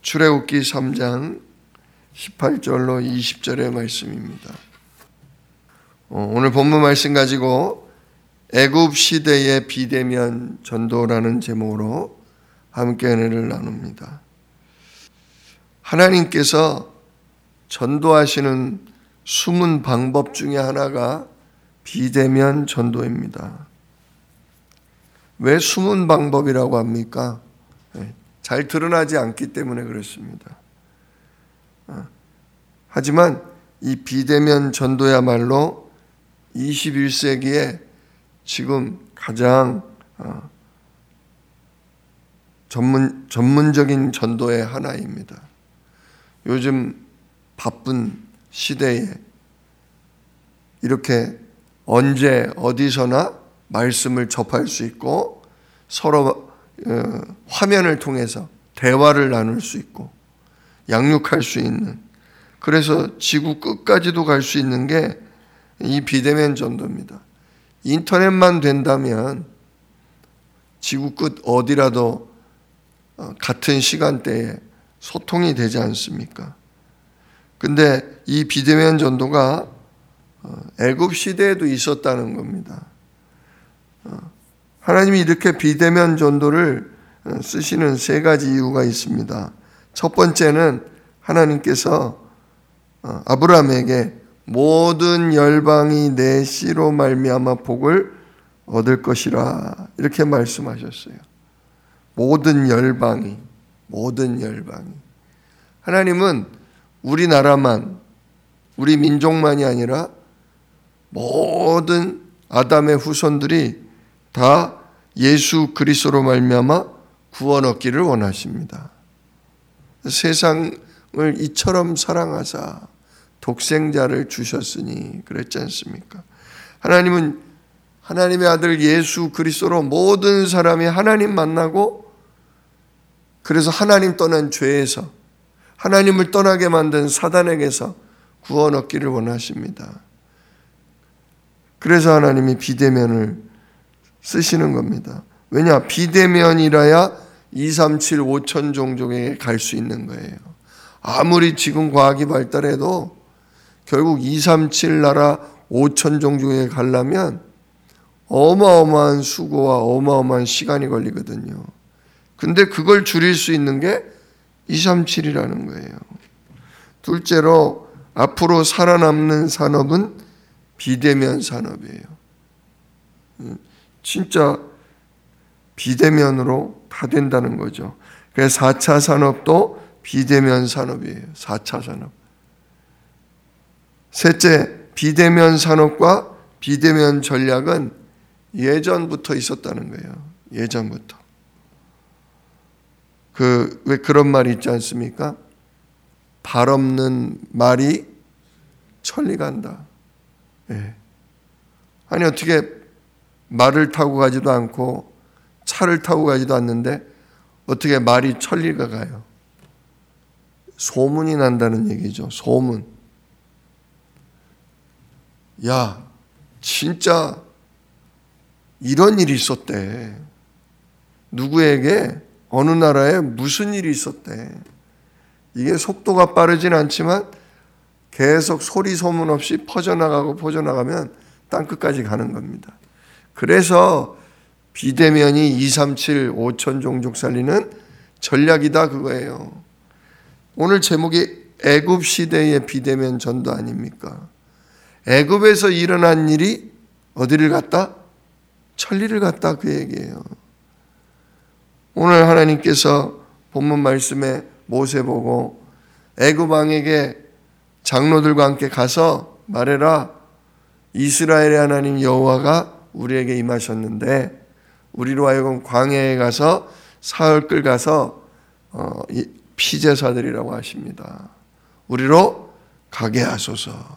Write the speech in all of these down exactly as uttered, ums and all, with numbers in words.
출애굽기 삼 장 십팔 절로 이십 절의 말씀입니다. 오늘 본문 말씀 가지고 애굽 시대의 비대면 전도라는 제목으로 함께 은혜를 나눕니다. 하나님께서 전도하시는 숨은 방법 중에 하나가 비대면 전도입니다. 왜 숨은 방법이라고 합니까? 잘 드러나지 않기 때문에 그렇습니다. 하지만 이 비대면 전도야말로 이십일 세기에 지금 가장 전문, 전문적인 전도의 하나입니다. 요즘 바쁜 시대에 이렇게 언제 어디서나 말씀을 접할 수 있고 서로 화면을 통해서 대화를 나눌 수 있고 양육할 수 있는, 그래서 지구 끝까지도 갈 수 있는 게 이 비대면 전도입니다. 인터넷만 된다면 지구 끝 어디라도 같은 시간대에 소통이 되지 않습니까? 근데 이 비대면 전도가 애굽 시대에도 있었다는 겁니다. 하나님이 이렇게 비대면 전도를 쓰시는 세 가지 이유가 있습니다. 첫 번째는 하나님께서 아브라함에게 모든 열방이 내 씨로 말미암아 복을 얻을 것이라 이렇게 말씀하셨어요. 모든 열방이, 모든 열방이. 하나님은 우리나라만, 우리 민족만이 아니라 모든 아담의 후손들이 다 예수 그리스도로 말미암아 구원 얻기를 원하십니다. 세상을 이처럼 사랑하사 독생자를 주셨으니 그랬지 않습니까? 하나님은 하나님의 아들 예수 그리스도로 모든 사람이 하나님 만나고, 그래서 하나님 떠난 죄에서, 하나님을 떠나게 만든 사단에게서 구원 얻기를 원하십니다. 그래서 하나님이 비대면을 쓰시는 겁니다. 왜냐? 비대면이라야 이삼칠 오천 종족에 갈 수 있는 거예요. 아무리 지금 과학이 발달해도 결국 이삼칠 나라 오천 종족에 가려면 어마어마한 수고와 어마어마한 시간이 걸리거든요. 근데 그걸 줄일 수 있는 게 이삼칠이라는 거예요. 둘째로 앞으로 살아남는 산업은 비대면 산업이에요. 진짜 비대면으로 다 된다는 거죠. 그래서 사 차 산업도 비대면 산업이에요. 사 차 산업. 셋째, 비대면 산업과 비대면 전략은 예전부터 있었다는 거예요. 예전부터. 그, 왜 그런 말이 있지 않습니까? 발 없는 말이 천리 간다. 예. 아니, 어떻게 말을 타고 가지도 않고 차를 타고 가지도 않는데 어떻게 말이 천리가 가요? 소문이 난다는 얘기죠. 소문. 야, 진짜 이런 일이 있었대. 누구에게 어느 나라에 무슨 일이 있었대. 이게 속도가 빠르진 않지만 계속 소리 소문 없이 퍼져나가고 퍼져나가면 땅끝까지 가는 겁니다. 그래서 비대면이 이삼칠 오천 종족 살리는 전략이다 그거예요. 오늘 제목이 애굽 시대의 비대면 전도 아닙니까? 애굽에서 일어난 일이 어디를 갔다? 천리를 갔다 그 얘기예요. 오늘 하나님께서 본문 말씀에 모세 보고 애굽 왕에게 장로들과 함께 가서 말해라. 이스라엘의 하나님 여호와가 우리에게 임하셨는데 우리로 하여금 광야에 가서 사흘 끌 가서 어, 피제사들이라고 하십니다. 우리로 가게 하소서.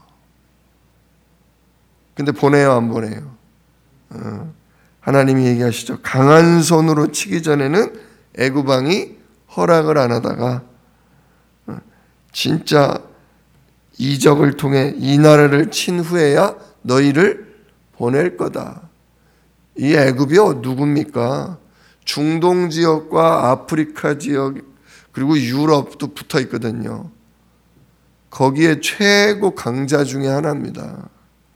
근데 보내요, 안 보내요? 어, 하나님이 얘기하시죠. 강한 손으로 치기 전에는 애굽 왕이 허락을 안 하다가 어, 진짜 이적을 통해 이 나라를 친 후에야 너희를 보낼 거다. 이 애굽이요 누굽니까? 중동 지역과 아프리카 지역 그리고 유럽도 붙어 있거든요. 거기에 최고 강자 중에 하나입니다.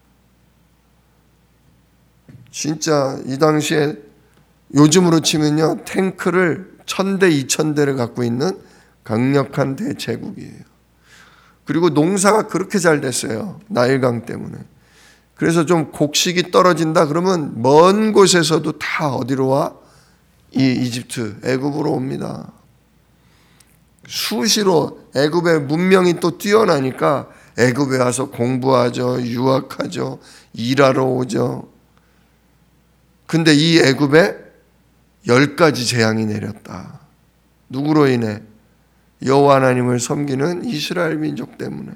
진짜 이 당시에 요즘으로 치면요, 탱크를 천 대, 이천 대를 갖고 있는 강력한 대제국이에요. 그리고 농사가 그렇게 잘 됐어요. 나일강 때문에. 그래서 좀 곡식이 떨어진다 그러면 먼 곳에서도 다 어디로 와? 이 이집트, 애굽으로 옵니다. 수시로 애굽의 문명이 또 뛰어나니까 애굽에 와서 공부하죠. 유학하죠. 일하러 오죠. 근데 이 애굽에 열 가지 재앙이 내렸다. 누구로 인해? 여호와 하나님을 섬기는 이스라엘 민족 때문에.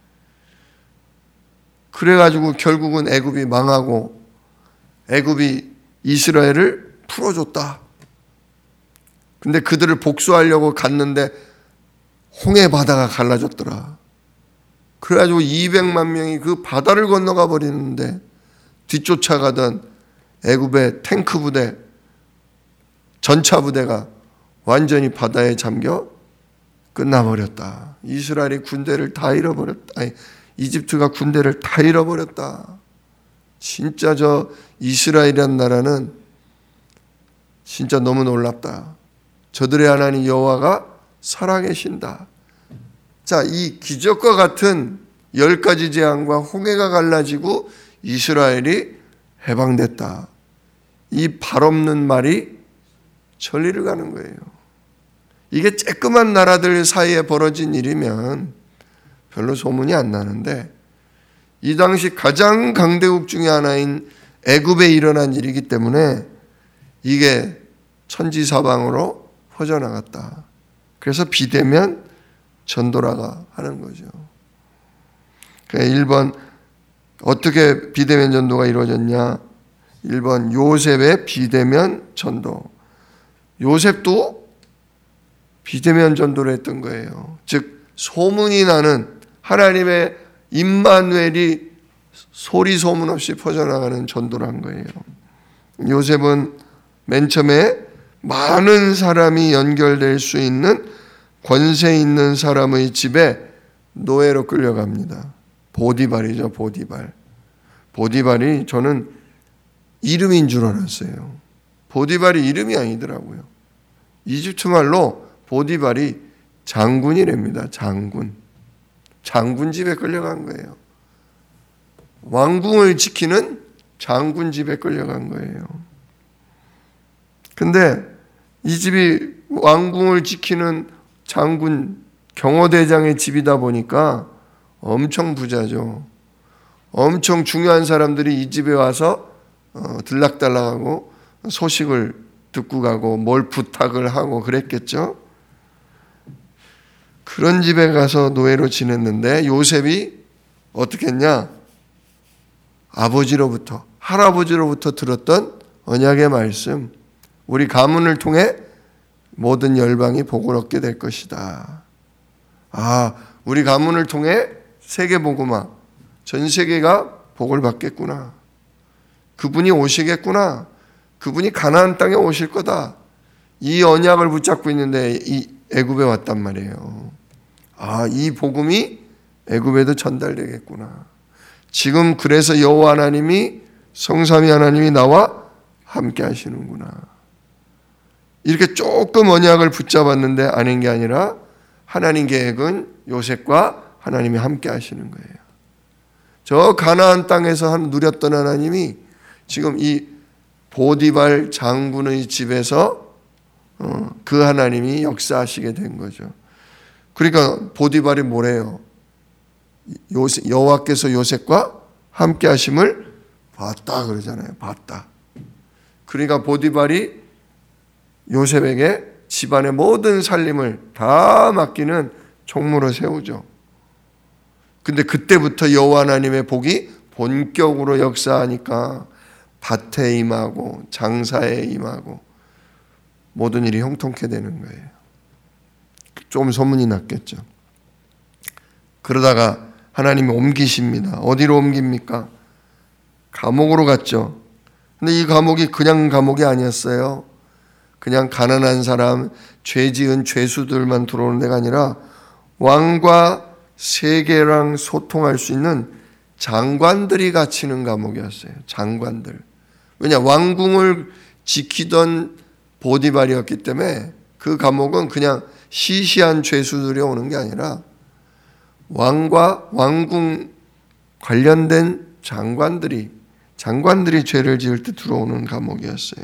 그래가지고 결국은 애굽이 망하고 애굽이 이스라엘을 풀어줬다. 근데 그들을 복수하려고 갔는데 홍해 바다가 갈라졌더라. 그래가지고 이백만 명이 그 바다를 건너가 버리는데 뒤쫓아가던 애굽의 탱크 부대, 전차 부대가 완전히 바다에 잠겨 끝나버렸다. 이스라엘이 군대를 다 잃어버렸다. 아니, 이집트가 군대를 다 잃어버렸다. 진짜 저 이스라엘이란 나라는 진짜 너무 놀랍다. 저들의 하나님 여호와가 살아계신다. 자, 이 기적과 같은 열 가지 재앙과 홍해가 갈라지고 이스라엘이 해방됐다. 이 발없는 말이 천리를 가는 거예요. 이게 쬐끄만 나라들 사이에 벌어진 일이면 별로 소문이 안 나는데 이 당시 가장 강대국 중에 하나인 애굽에 일어난 일이기 때문에 이게 천지사방으로 퍼져나갔다. 그래서 비대면 전도라가 하는 거죠. 일 번 어떻게 비대면 전도가 이루어졌냐? 일 번 요셉의 비대면 전도. 요셉도 비대면 전도를 했던 거예요. 즉 소문이 나는 하나님의 임마누엘이 소리 소문 없이 퍼져나가는 전도를 한 거예요. 요셉은 맨 처음에 많은 사람이 연결될 수 있는 권세 있는 사람의 집에 노예로 끌려갑니다. 보디발이죠, 보디발. 보디발이 저는 이름인 줄 알았어요. 보디발이 이름이 아니더라고요. 이집트 말로 보디발이 장군이랍니다. 장군. 장군 집에 끌려간 거예요. 왕궁을 지키는 장군 집에 끌려간 거예요. 근데 이 집이 왕궁을 지키는 장군 경호대장의 집이다 보니까 엄청 부자죠. 엄청 중요한 사람들이 이 집에 와서 어, 들락달락하고 소식을 듣고 가고 뭘 부탁을 하고 그랬겠죠. 그런 집에 가서 노예로 지냈는데 요셉이 어떻게 했냐? 아버지로부터, 할아버지로부터 들었던 언약의 말씀, 우리 가문을 통해 모든 열방이 복을 얻게 될 것이다. 아, 우리 가문을 통해 세계복음화, 전 세계가 복을 받겠구나. 그분이 오시겠구나. 그분이 가나안 땅에 오실 거다. 이 언약을 붙잡고 있는데 이 애굽에 왔단 말이에요. 아, 이 복음이 애굽에도 전달되겠구나. 지금 그래서 여호와 하나님이 성삼위 하나님이 나와 함께 하시는구나. 이렇게 조금 언약을 붙잡았는데 아닌 게 아니라 하나님 계획은 요셉과 하나님이 함께 하시는 거예요. 저 가나안 땅에서 누렸던 하나님이 지금 이 보디발 장군의 집에서 그 하나님이 역사하시게 된 거죠. 그러니까 보디발이 뭐래요? 요셉, 여호와께서 요셉과 함께 하심을 봤다 그러잖아요. 봤다. 그러니까 보디발이 요셉에게 집안의 모든 살림을 다 맡기는 총무로 세우죠. 근데 그때부터 여호와 하나님의 복이 본격으로 역사하니까 밭에 임하고 장사에 임하고 모든 일이 형통케 되는 거예요. 좀 소문이 났겠죠. 그러다가 하나님이 옮기십니다. 어디로 옮깁니까? 감옥으로 갔죠. 근데 이 감옥이 그냥 감옥이 아니었어요. 그냥 가난한 사람, 죄 지은 죄수들만 들어오는 데가 아니라 왕과 세계랑 소통할 수 있는 장관들이 갇히는 감옥이었어요. 장관들. 왜냐, 왕궁을 지키던 보디발이었기 때문에 그 감옥은 그냥 시시한 죄수들이 오는 게 아니라 왕과 왕궁 관련된 장관들이 장관들이 죄를 지을 때 들어오는 감옥이었어요.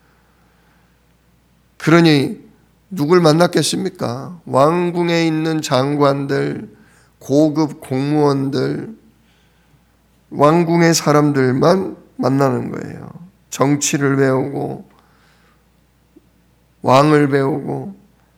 그러니 누굴 만났겠습니까? 왕궁에 있는 장관들, 고급 공무원들, 왕궁의 사람들만 만나는 거예요. 정치를 배우고 왕을 배우고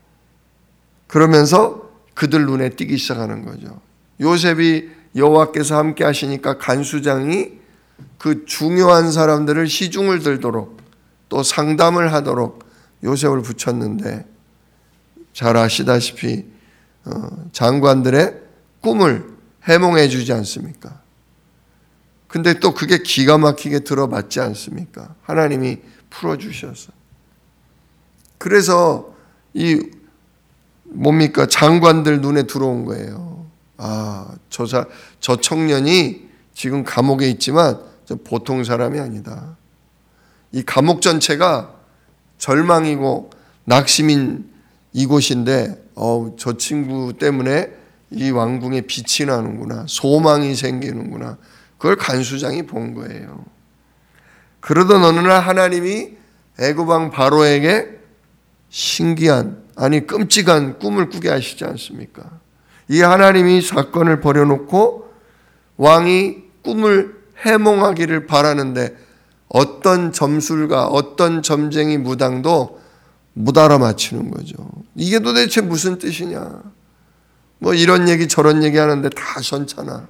그러면서 그들 눈에 띄기 시작하는 거죠. 요셉이 여호와께서 함께 하시니까 간수장이 그 중요한 사람들을 시중을 들도록 또 상담을 하도록 요셉을 붙였는데 잘 아시다시피 장관들의 꿈을 해몽해 주지 않습니까? 근데 또 그게 기가 막히게 들어맞지 않습니까? 하나님이 풀어주셔서. 그래서 이 뭡니까? 장관들 눈에 들어온 거예요. 아, 저, 사, 저 청년이 지금 감옥에 있지만 저 보통 사람이 아니다. 이 감옥 전체가 절망이고 낙심인 이곳인데 어, 저 친구 때문에 이 왕궁에 빛이 나는구나. 소망이 생기는구나. 그걸 간수장이 본 거예요. 그러던 어느 날 하나님이 애굽 왕 바로에게 신기한, 아니 끔찍한 꿈을 꾸게 하시지 않습니까? 이 하나님이 사건을 벌여놓고 왕이 꿈을 해몽하기를 바라는데 어떤 점술가, 어떤 점쟁이 무당도 못 알아맞히는 거죠. 이게 도대체 무슨 뜻이냐? 뭐 이런 얘기 저런 얘기 하는데 다 선차나.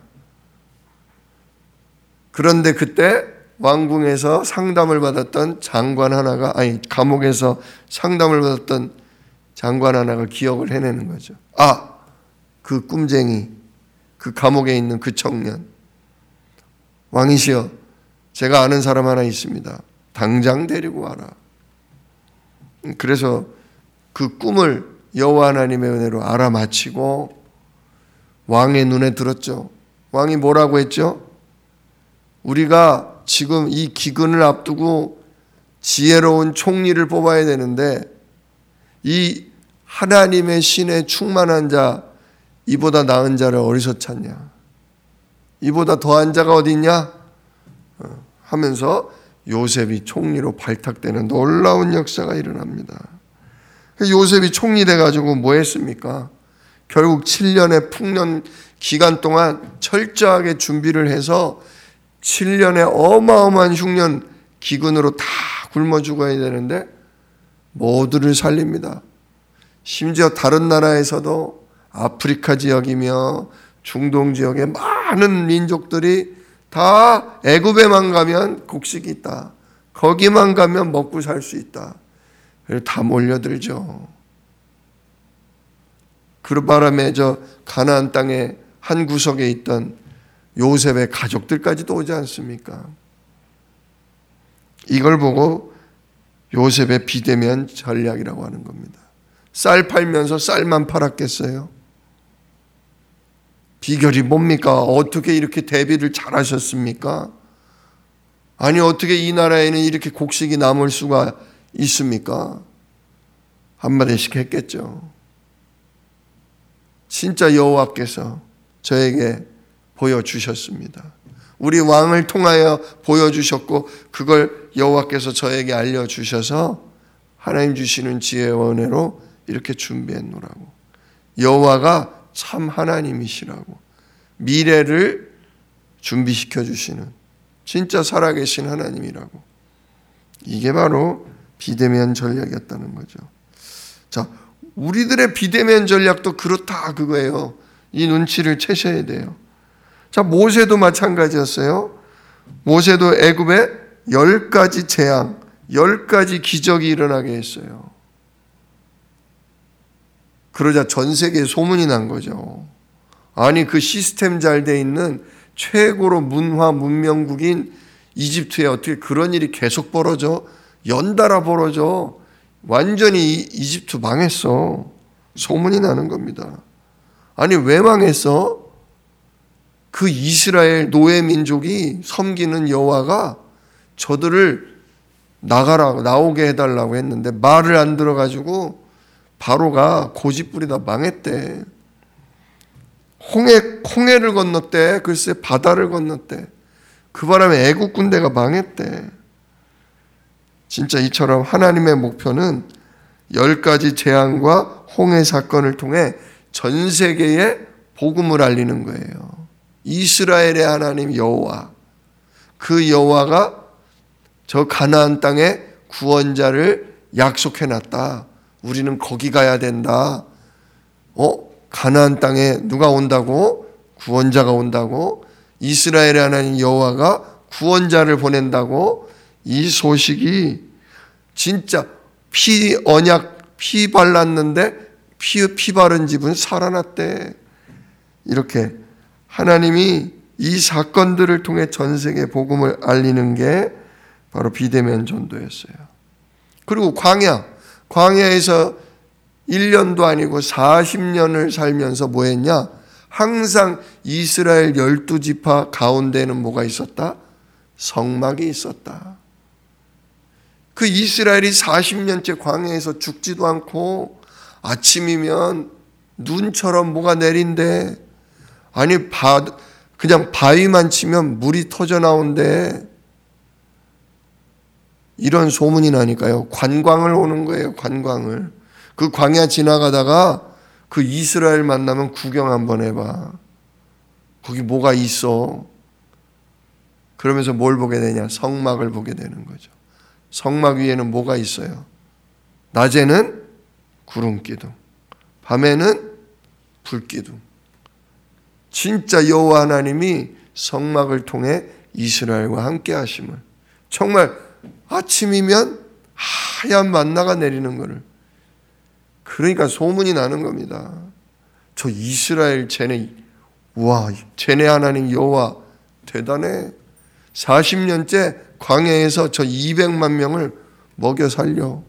그런데 그때 왕궁에서 상담을 받았던 장관 하나가, 아니 감옥에서 상담을 받았던 장관 하나가 기억을 해내는 거죠. 아, 그 꿈쟁이, 그 감옥에 있는 그 청년. 왕이시여, 제가 아는 사람 하나 있습니다. 당장 데리고 와라. 그래서 그 꿈을 여호와 하나님의 은혜로 알아맞히고 왕의 눈에 들었죠. 왕이 뭐라고 했죠? 우리가 지금 이 기근을 앞두고 지혜로운 총리를 뽑아야 되는데 이 하나님의 신에 충만한 자, 이보다 나은 자를 어디서 찾냐? 이보다 더한 자가 어디 있냐? 하면서 요셉이 총리로 발탁되는 놀라운 역사가 일어납니다. 요셉이 총리 돼가지고 뭐 했습니까? 결국 칠 년의 풍년 기간 동안 철저하게 준비를 해서 칠 년의 어마어마한 흉년 기근으로 다 굶어 죽어야 되는데 모두를 살립니다. 심지어 다른 나라에서도 아프리카 지역이며 중동 지역의 많은 민족들이 다 애굽에만 가면 곡식이 있다. 거기만 가면 먹고 살 수 있다. 그래서 다 몰려들죠. 그 바람에 저 가나안 땅의 한 구석에 있던 요셉의 가족들까지도 오지 않습니까? 이걸 보고 요셉의 비대면 전략이라고 하는 겁니다. 쌀 팔면서 쌀만 팔았겠어요? 비결이 뭡니까? 어떻게 이렇게 대비를 잘하셨습니까? 아니 어떻게 이 나라에는 이렇게 곡식이 남을 수가 있습니까? 한마디씩 했겠죠. 진짜 여호와께서 저에게 보여주셨습니다. 우리 왕을 통하여 보여주셨고 그걸 여호와께서 저에게 알려주셔서 하나님 주시는 지혜와 은혜로 이렇게 준비했노라고. 여호와가 참 하나님이시라고. 미래를 준비시켜 주시는 진짜 살아계신 하나님이라고. 이게 바로 비대면 전략이었다는 거죠. 자, 우리들의 비대면 전략도 그렇다 그거예요. 이 눈치를 채셔야 돼요. 자, 모세도 마찬가지였어요. 모세도 애굽에 열 가지 재앙, 열 가지 기적이 일어나게 했어요. 그러자 전 세계에 소문이 난 거죠. 아니 그 시스템 잘 돼 있는 최고로 문화 문명국인 이집트에 어떻게 그런 일이 계속 벌어져? 연달아 벌어져. 완전히 이집트 망했어. 소문이 나는 겁니다. 아니 왜 망했어? 그 이스라엘 노예 민족이 섬기는 여호와가 저들을 나가라고 나오게 해달라고 했는데 말을 안 들어가지고 바로가 고집부리다 망했대. 홍해 홍해를 건넜대. 글쎄 바다를 건넜대. 그 바람에 애국 군대가 망했대. 진짜 이처럼 하나님의 목표는 열 가지 재앙과 홍해 사건을 통해 전 세계에 복음을 알리는 거예요. 이스라엘의 하나님 여호와, 그 여호와가 저 가나안 땅에 구원자를 약속해놨다. 우리는 거기 가야 된다. 어? 가나안 땅에 누가 온다고? 구원자가 온다고? 이스라엘의 하나님 여호와가 구원자를 보낸다고? 이 소식이 진짜 피 언약 피 발랐는데 피, 피 바른 집은 살아났대. 이렇게 하나님이 이 사건들을 통해 전 세계 복음을 알리는 게 바로 비대면 전도였어요. 그리고 광야, 광야에서 일 년도 아니고 사십 년을 살면서 뭐 했냐? 항상 이스라엘 열두 지파 가운데는 뭐가 있었다? 성막이 있었다. 그 이스라엘이 사십 년째 광야에서 죽지도 않고 아침이면 눈처럼 뭐가 내린대. 아니 바, 그냥 바위만 치면 물이 터져 나온대. 이런 소문이 나니까요. 관광을 오는 거예요. 관광을. 그 광야 지나가다가 그 이스라엘 만나면 구경 한번 해봐. 거기 뭐가 있어. 그러면서 뭘 보게 되냐? 성막을 보게 되는 거죠. 성막 위에는 뭐가 있어요? 낮에는 구름기둥, 밤에는 불기둥. 진짜 여호와 하나님이 성막을 통해 이스라엘과 함께 하심을, 정말 아침이면 하얀 만나가 내리는 것을, 그러니까 소문이 나는 겁니다. 저 이스라엘 쟤네, 와, 쟤네 하나님 여호와 대단해. 사십 년째 광야에서 저 이백만 명을 먹여 살려.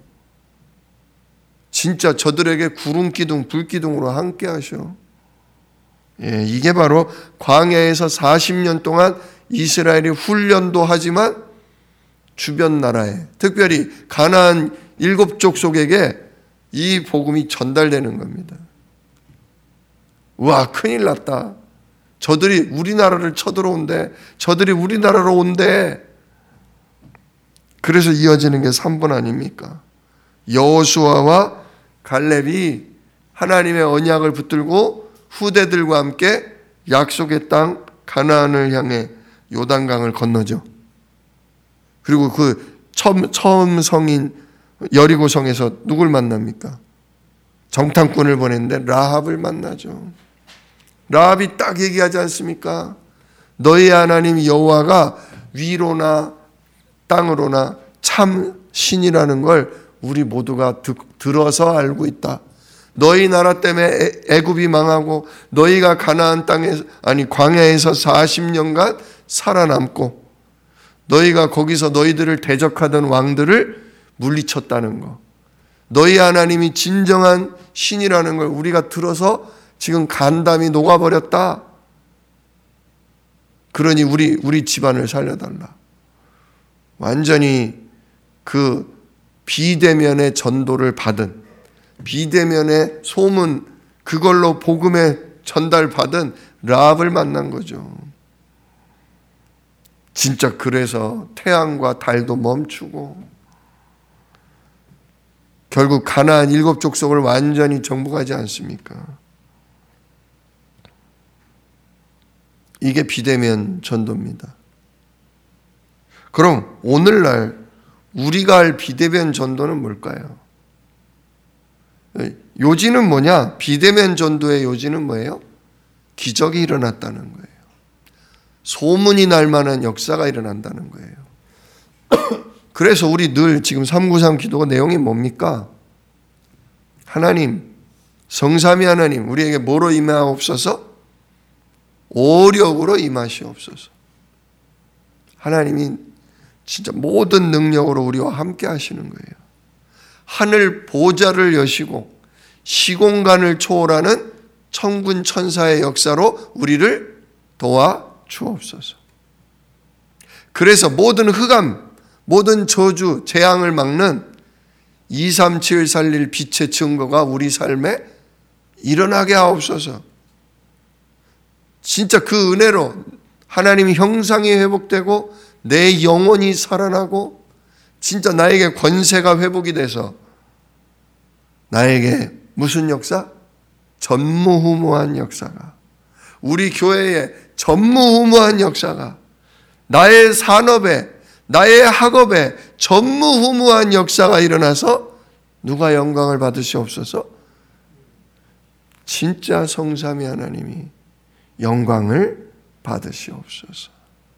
진짜 저들에게 구름기둥, 불기둥으로 함께 하셔. 예, 이게 바로 광야에서 사십 년 동안 이스라엘이 훈련도 하지만 주변 나라에, 특별히 가나안 일곱 족속에게 이 복음이 전달되는 겁니다. 와, 큰일 났다. 저들이 우리나라를 쳐들어온대. 저들이 우리나라로 온대. 그래서 이어지는 게 삼 번 아닙니까? 여호수아와 갈렙이 하나님의 언약을 붙들고 후대들과 함께 약속의 땅 가나안을 향해 요단강을 건너죠. 그리고 그 처음, 처음 성인 여리고성에서 누굴 만납니까? 정탐꾼을 보냈는데 라합을 만나죠. 라합이 딱 얘기하지 않습니까? 너희 하나님 여호와가 위로나 땅으로나 참 신이라는 걸 우리 모두가 듣, 들어서 알고 있다. 너희 나라 때문에 애굽이 망하고 너희가 가나안 땅에 아니 광야에서 사십 년간 살아남고 너희가 거기서 너희들을 대적하던 왕들을 물리쳤다는 거. 너희 하나님이 진정한 신이라는 걸 우리가 들어서 지금 간담이 녹아버렸다. 그러니 우리 우리 집안을 살려달라. 완전히 그 비대면의 전도를 받은, 비대면의 소문, 그걸로 복음의 전달받은 라합을 만난 거죠. 진짜 그래서 태양과 달도 멈추고 결국 가나안 일곱 족속을 완전히 정복하지 않습니까? 이게 비대면 전도입니다. 그럼 오늘날 우리가 할 비대면 전도는 뭘까요? 요지는 뭐냐? 비대면 전도의 요지는 뭐예요? 기적이 일어났다는 거예요. 소문이 날 만한 역사가 일어난다는 거예요. 그래서 우리 늘 지금 삼구삼 기도가 내용이 뭡니까? 하나님, 성삼위 하나님, 우리에게 뭐로 임하옵소서? 오력으로 임하시옵소서. 하나님이 진짜 모든 능력으로 우리와 함께 하시는 거예요. 하늘 보좌를 여시고 시공간을 초월하는 천군 천사의 역사로 우리를 도와 주옵소서. 그래서 모든 흑암, 모든 저주, 재앙을 막는 이삼칠 살릴 빛의 증거가 우리 삶에 일어나게 하옵소서. 진짜 그 은혜로 하나님의 형상이 회복되고 내 영혼이 살아나고 진짜 나에게 권세가 회복이 돼서 나에게 무슨 역사? 전무후무한 역사가, 우리 교회에 전무후무한 역사가, 나의 산업에, 나의 학업에 전무후무한 역사가 일어나서 누가 영광을 받으시옵소서? 진짜 성삼위 하나님이 영광을 받으시옵소서.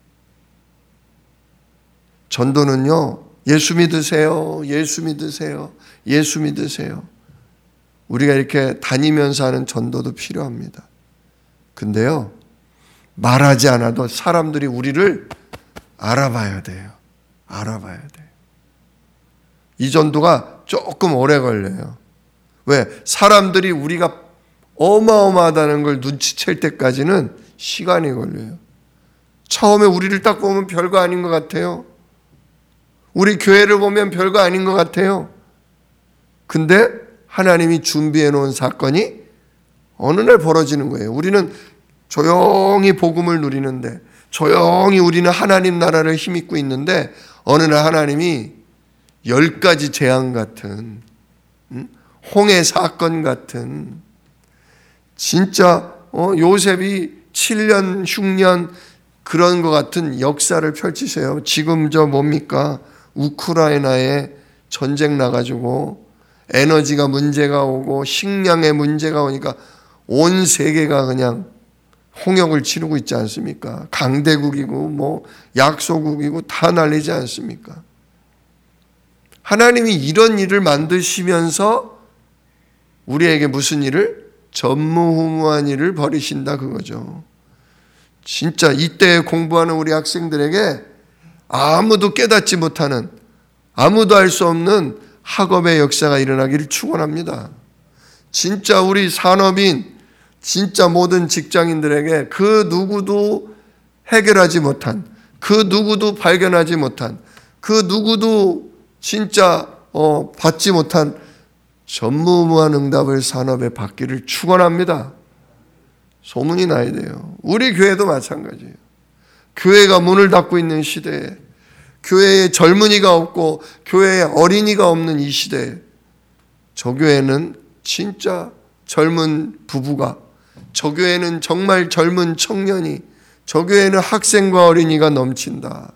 전도는요, 예수 믿으세요, 예수 믿으세요, 예수 믿으세요. 우리가 이렇게 다니면서 하는 전도도 필요합니다. 근데요, 말하지 않아도 사람들이 우리를 알아봐야 돼요. 알아봐야 돼요. 이 전도가 조금 오래 걸려요. 왜? 사람들이 우리가 어마어마하다는 걸 눈치챌 때까지는 시간이 걸려요. 처음에 우리를 딱 보면 별거 아닌 것 같아요. 우리 교회를 보면 별거 아닌 것 같아요. 근데 하나님이 준비해 놓은 사건이 어느 날 벌어지는 거예요. 우리는 조용히 복음을 누리는데, 조용히 우리는 하나님 나라를 힘입고 있는데, 어느 날 하나님이 열 가지 재앙 같은, 홍해 사건 같은, 진짜 어, 요셉이 칠 년, 육 년 그런 것 같은 역사를 펼치세요. 지금 저 뭡니까? 우크라이나에 전쟁 나가지고 에너지가 문제가 오고 식량에 문제가 오니까 온 세계가 그냥 홍역을 치르고 있지 않습니까? 강대국이고 뭐 약소국이고 다 난리지 않습니까? 하나님이 이런 일을 만드시면서 우리에게 무슨 일을? 전무후무한 일을 벌이신다 그거죠. 진짜 이때 공부하는 우리 학생들에게 아무도 깨닫지 못하는, 아무도 알 수 없는 학업의 역사가 일어나기를 축원합니다. 진짜 우리 산업인, 진짜 모든 직장인들에게 그 누구도 해결하지 못한, 그 누구도 발견하지 못한, 그 누구도 진짜 어, 받지 못한 전무후무한 응답을 산업에 받기를 축원합니다. 소문이 나야 돼요. 우리 교회도 마찬가지예요. 교회가 문을 닫고 있는 시대에, 교회에 젊은이가 없고 교회에 어린이가 없는 이 시대에, 저 교회는 진짜 젊은 부부가, 저 교회는 정말 젊은 청년이, 저 교회는 학생과 어린이가 넘친다.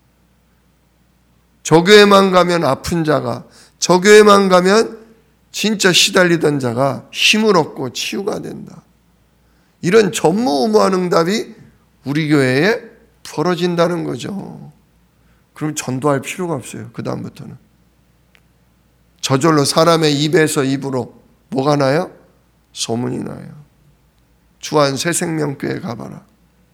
저 교회만 가면 아픈 자가, 저 교회만 가면 진짜 시달리던 자가 힘을 얻고 치유가 된다. 이런 전무후무한 응답이 우리 교회에 벌어진다는 거죠. 그럼 전도할 필요가 없어요. 그 다음부터는. 저절로 사람의 입에서 입으로 뭐가 나요? 소문이 나요. 주한 새생명교회 가봐라.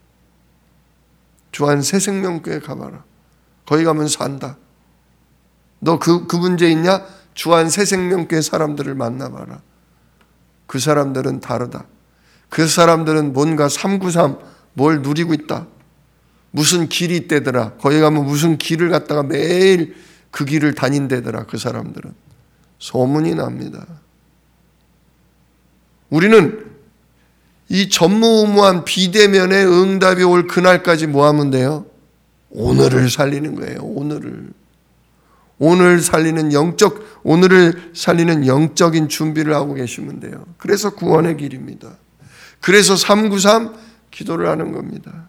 주한 새생명교회 가봐라. 거기 가면 산다. 너 그, 그 문제 있냐? 주한 새생명교회 사람들을 만나봐라. 그 사람들은 다르다. 그 사람들은 뭔가 삼구삼 뭘 누리고 있다. 무슨 길이 있대더라. 거기 가면 무슨 길을 갖다가 매일 그 길을 다닌대더라. 그 사람들은. 소문이 납니다. 우리는 이 전무후무한 비대면의 응답이 올 그날까지 뭐 하면 돼요? 오늘을 살리는 거예요. 오늘을. 오늘 살리는 영적, 오늘을 살리는 영적인 준비를 하고 계시면 돼요. 그래서 구원의 길입니다. 그래서 삼구삼 기도를 하는 겁니다.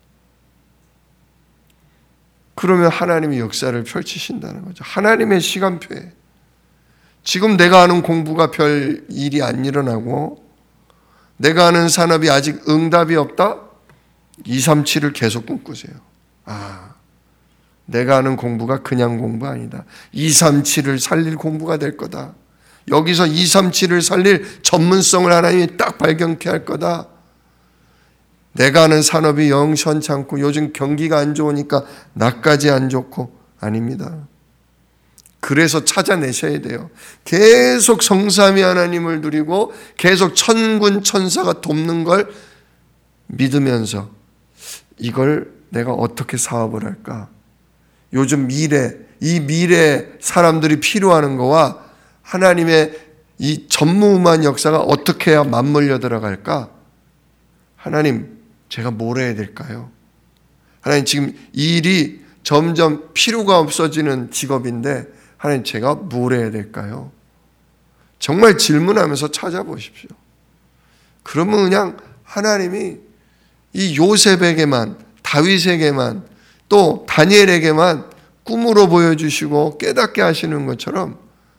그러면 하나님이 역사를 펼치신다는 거죠. 하나님의 시간표에. 지금 내가 하는 공부가 별 일이 안 일어나고 내가 하는 산업이 아직 응답이 없다? 이삼칠을 계속 꿈꾸세요. 아, 내가 하는 공부가 그냥 공부 아니다. 이삼칠을 살릴 공부가 될 거다. 여기서 이삼칠을 살릴 전문성을 하나님이 딱 발견케 할 거다. 내가 하는 산업이 영 시원찮고 요즘 경기가 안 좋으니까 나까지 안 좋고 아닙니다. 그래서 찾아내셔야 돼요. 계속 성삼위 하나님을 누리고 계속 천군 천사가 돕는 걸 믿으면서 이걸 내가 어떻게 사업을 할까? 요즘 미래, 이 미래 사람들이 필요하는 거와 하나님의 이 전무후무한 역사가 어떻게 해야 맞물려 들어갈까? 하나님, 제가 뭘 해야 될까요? 하나님, 지금 이 일이 점점 필요가 없어지는 직업인데 하나님, 제가 뭘 해야 될까요? 정말 질문하면서 찾아보십시오. 그러면 그냥 하나님이 이 요셉에게만, 다윗에게만, 또 다니엘에게만 꿈으로 보여주시고 깨닫게 하시는 것처럼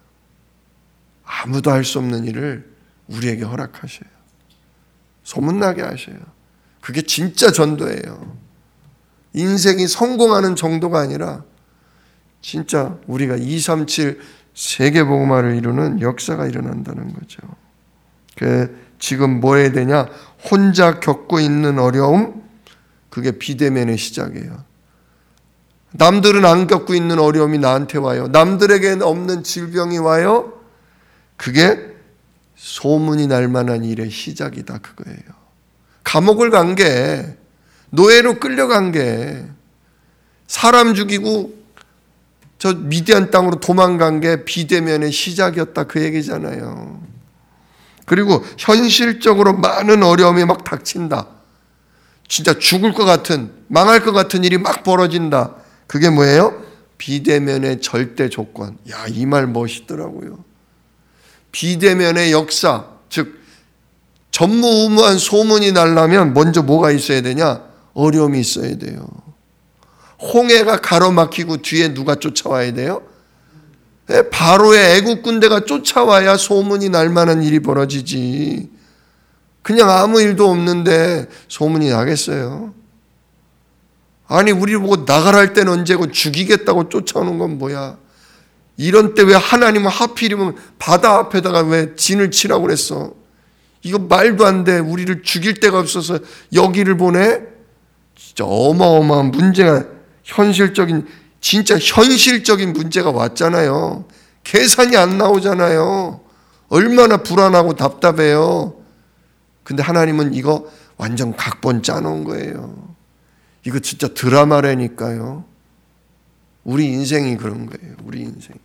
아무도 할 수 없는 일을 우리에게 허락하셔요. 소문나게 하셔요. 그게 진짜 전도예요. 인생이 성공하는 정도가 아니라 진짜 우리가 이백삼십칠 세계복음화를 이루는 역사가 일어난다는 거죠. 그 지금 뭐 해야 되냐? 혼자 겪고 있는 어려움, 그게 비대면의 시작이에요. 남들은 안 겪고 있는 어려움이 나한테 와요. 남들에게는 없는 질병이 와요. 그게 소문이 날 만한 일의 시작이다, 그거예요. 감옥을 간 게, 노예로 끌려간 게, 사람 죽이고 저 미디안 땅으로 도망간 게 비대면의 시작이었다, 그 얘기잖아요. 그리고 현실적으로 많은 어려움이 막 닥친다. 진짜 죽을 것 같은, 망할 것 같은 일이 막 벌어진다. 그게 뭐예요? 비대면의 절대 조건. 야, 이 말 멋있더라고요. 비대면의 역사, 즉 전무후무한 소문이 나려면 먼저 뭐가 있어야 되냐? 어려움이 있어야 돼요. 홍해가 가로막히고 뒤에 누가 쫓아와야 돼요? 바로의 애국 군대가 쫓아와야 소문이 날 만한 일이 벌어지지. 그냥 아무 일도 없는데 소문이 나겠어요? 아니, 우리 보고 나가라 할 때는 언제고 죽이겠다고 쫓아오는 건 뭐야? 이런 때 왜 하나님은 하필이면 바다 앞에다가 왜 진을 치라고 그랬어? 이거 말도 안 돼. 우리를 죽일 데가 없어서 여기를 보내? 진짜 어마어마한 문제가, 현실적인, 진짜 현실적인 문제가 왔잖아요. 계산이 안 나오잖아요. 얼마나 불안하고 답답해요. 근데 하나님은 이거 완전 각본 짜놓은 거예요. 이거 진짜 드라마라니까요. 우리 인생이 그런 거예요. 우리 인생.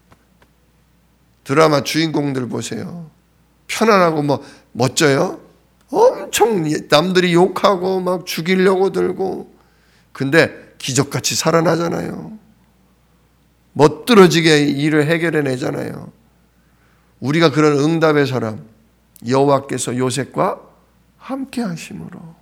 드라마 주인공들 보세요. 편안하고 뭐 멋져요? 엄청 남들이 욕하고 막 죽이려고 들고. 근데 기적같이 살아나잖아요. 멋들어지게 일을 해결해내잖아요. 우리가 그런 응답의 사람, 여호와께서 요셉과 함께 하심으로.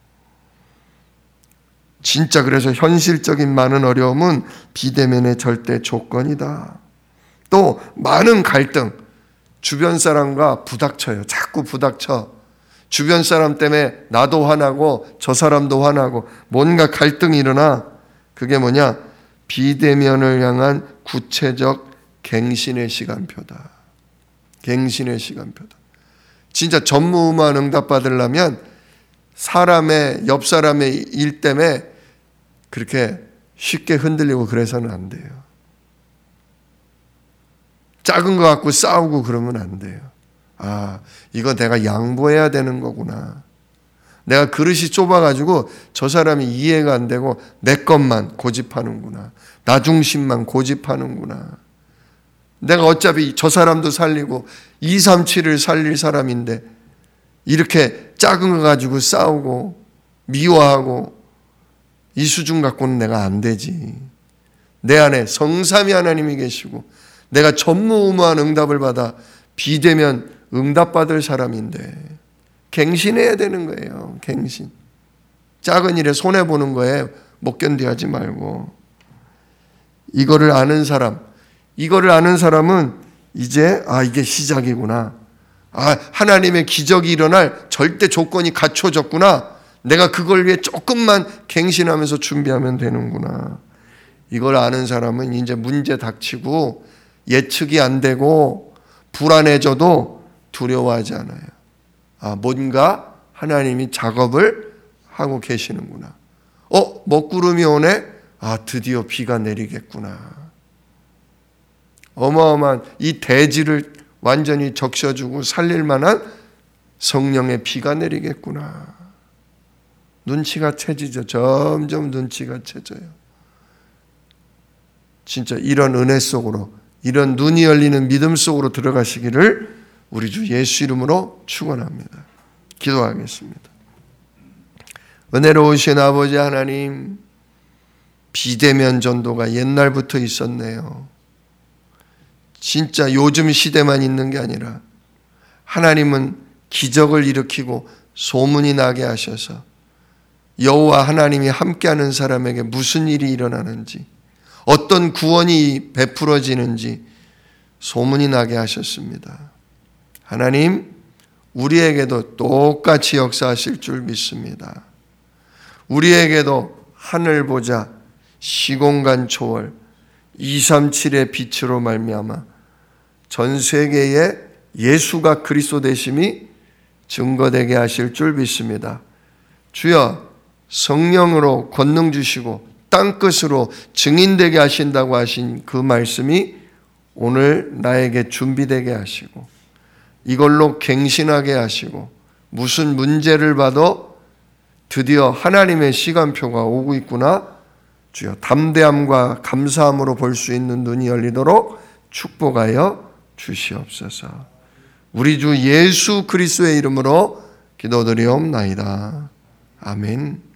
진짜 그래서 현실적인 많은 어려움은 비대면의 절대 조건이다. 또 많은 갈등, 주변 사람과 부닥쳐요. 자꾸 부닥쳐. 주변 사람 때문에 나도 화나고 저 사람도 화나고 뭔가 갈등이 일어나. 그게 뭐냐? 비대면을 향한 구체적 갱신의 시간표다. 갱신의 시간표다. 진짜 전무후무한 응답 받으려면 사람의, 옆 사람의 일 때문에 그렇게 쉽게 흔들리고 그래서는 안 돼요. 작은 거 갖고 싸우고 그러면 안 돼요. 아, 이거 내가 양보해야 되는 거구나. 내가 그릇이 좁아가지고 저 사람이 이해가 안 되고 내 것만 고집하는구나. 나 중심만 고집하는구나. 내가 어차피 저 사람도 살리고 이백삼십칠을 살릴 사람인데 이렇게 작은 거 가지고 싸우고 미워하고 이 수준 갖고는 내가 안 되지. 내 안에 성삼위 하나님이 계시고 내가 전무후무한 응답을 받아 비대면 응답받을 사람인데 갱신해야 되는 거예요. 갱신. 작은 일에 손해보는 거에 못 견디하지 말고. 이거를 아는 사람, 이거를 아는 사람은 이제 아 이게 시작이구나. 아 하나님의 기적이 일어날 절대 조건이 갖춰졌구나. 내가 그걸 위해 조금만 갱신하면서 준비하면 되는구나. 이걸 아는 사람은 이제 문제 닥치고 예측이 안 되고 불안해져도 두려워하지 않아요. 아, 뭔가 하나님이 작업을 하고 계시는구나. 어, 먹구름이 오네? 아, 드디어 비가 내리겠구나. 어마어마한 이 대지를 완전히 적셔주고 살릴 만한 성령의 비가 내리겠구나. 눈치가 채지죠. 점점 눈치가 채져요. 진짜 이런 은혜 속으로, 이런 눈이 열리는 믿음 속으로 들어가시기를 우리 주 예수 이름으로 축원합니다. 기도하겠습니다. 은혜로우신 아버지 하나님, 비대면 전도가 옛날부터 있었네요. 진짜 요즘 시대만 있는 게 아니라 하나님은 기적을 일으키고 소문이 나게 하셔서 여호와 하나님이 함께하는 사람에게 무슨 일이 일어나는지, 어떤 구원이 베풀어지는지 소문이 나게 하셨습니다. 하나님, 우리에게도 똑같이 역사하실 줄 믿습니다. 우리에게도 하늘 보자 시공간 초월 이백삼십칠의 빛으로 말미암아 전 세계에 예수가 그리스도 되심이 증거되게 하실 줄 믿습니다. 주여, 성령으로 권능 주시고 땅끝으로 증인되게 하신다고 하신 그 말씀이 오늘 나에게 준비되게 하시고 이걸로 갱신하게 하시고 무슨 문제를 봐도 드디어 하나님의 시간표가 오고 있구나, 주여 담대함과 감사함으로 볼 수 있는 눈이 열리도록 축복하여 주시옵소서. 우리 주 예수 그리스도의 이름으로 기도드리옵나이다. 아멘.